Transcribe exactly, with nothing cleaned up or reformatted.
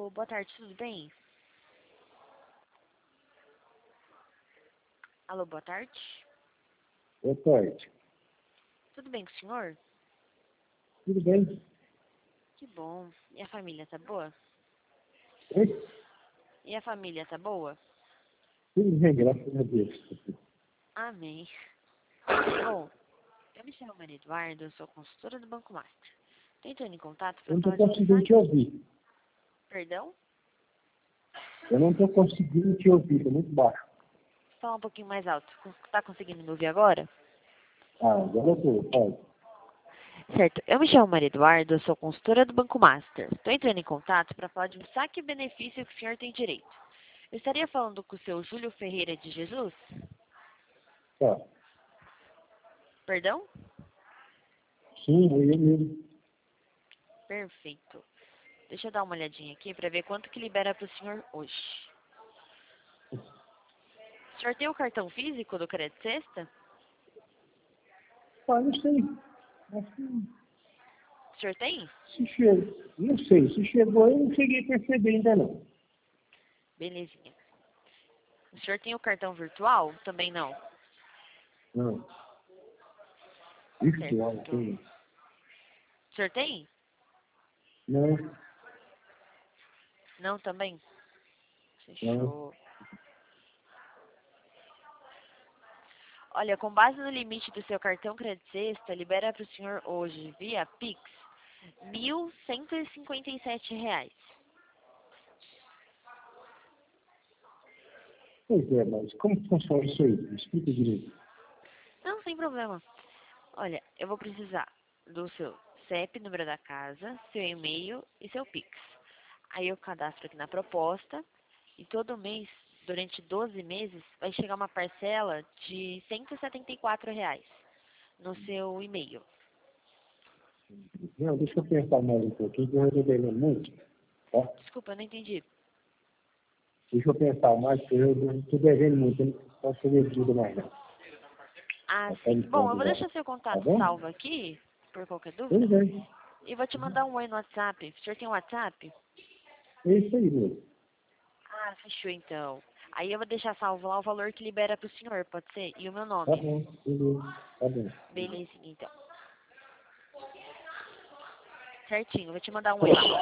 Alô, boa tarde, tudo bem? Alô, boa tarde. Boa tarde. Tudo bem com o senhor? Tudo bem? Que bom. E a família tá boa? Oi? E a família tá boa? Tudo bem, graças a Deus. Amém. Bom, eu me chamo Maria Eduardo, eu sou consultora do Banco Master. Tô entrando em contato para Eu não falar estou de um conseguindo saque... te ouvir. Perdão? Eu não estou conseguindo te ouvir, está muito baixo. Fala um pouquinho mais alto. Tá conseguindo me ouvir agora? Ah, agora eu estou, pode. Certo. Eu me chamo Maria Eduardo, eu sou consultora do Banco Master. Estou entrando em contato para falar de um saque e benefício que o senhor tem direito. Eu estaria falando com o seu Júlio Ferreira de Jesus? Tá. Perdão? Sim, é eu mesmo. Perfeito. Deixa eu dar uma olhadinha aqui para ver quanto que libera para o senhor hoje. O senhor tem o cartão físico do Crédito Sexta? Ah, não sei. Acho que O senhor tem? se chegou. Não sei, se chegou eu não cheguei a perceber ainda não. Belezinha. O senhor tem o cartão virtual? Também não. Não. Virtual, Certo. tem. O senhor tem? Não, Não também? não. Fechou. Olha, com base no limite do seu cartão Crédito Sexta, libera para o senhor hoje, via Pix, mil cento e cinquenta e sete reais. Pois é, mas como funciona isso aí? Me explica direito. Não, sem problema. Olha, eu vou precisar do seu C E P, número da casa, seu e-mail e seu Pix. Aí eu cadastro aqui na proposta e todo mês, durante doze meses, vai chegar uma parcela de cento e setenta e quatro reais no seu e-mail. Não, deixa eu pensar mais um pouquinho, que eu estou devendo muito. Tá? Desculpa, eu não entendi. Deixa eu pensar mais, porque eu não estou devendo muito, eu não posso fazer tudo mais não. Ah, Tá sim. Bom, eu telefone vou já. deixar seu Tá contato bom? salvo aqui, por qualquer dúvida, Tudo bem. e vou te mandar um oi no WhatsApp. O senhor tem um WhatsApp? É isso aí mesmo. Ah, fechou então. Aí eu vou deixar salvo lá o valor que libera pro senhor, pode ser? E o meu Tá nome. bom, beleza. Tá bom. Beleza, então. Certinho, vou te mandar um oi lá.